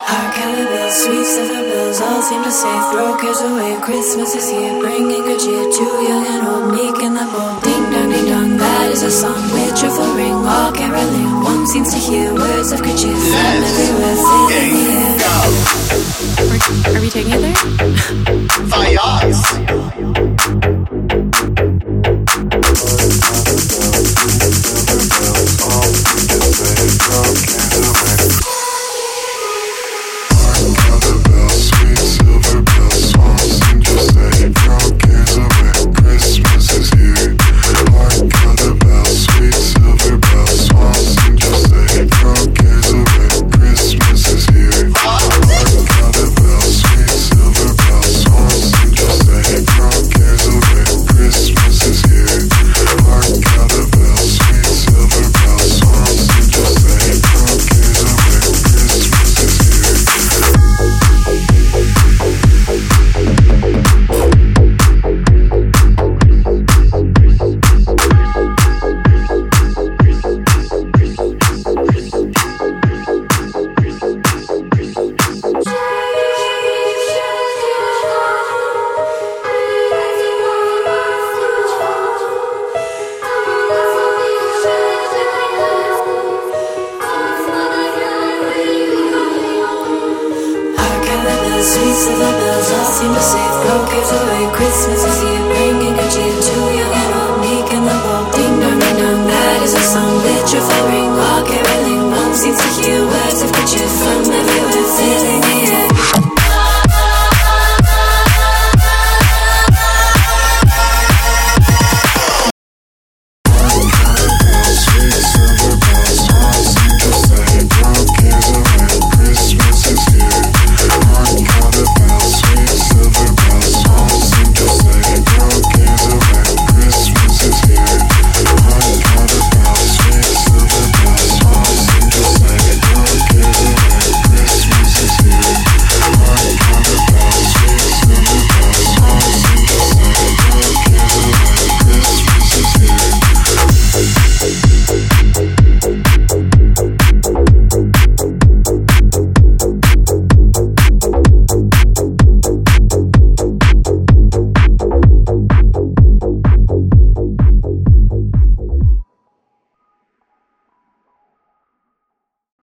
Our cowbells, sweet silver bells, all seem to say, throw cares away, Christmas is here, bringing good cheer to young and old, meek and the bold. Ding dong, that is a song with cheerful ring, all caroling. One seems to hear words of good cheer from everywhere, fill in the air. Are we taking it there? Vayas. Sweet silver bells all seem to say, throw cares away, Christmas is here, bring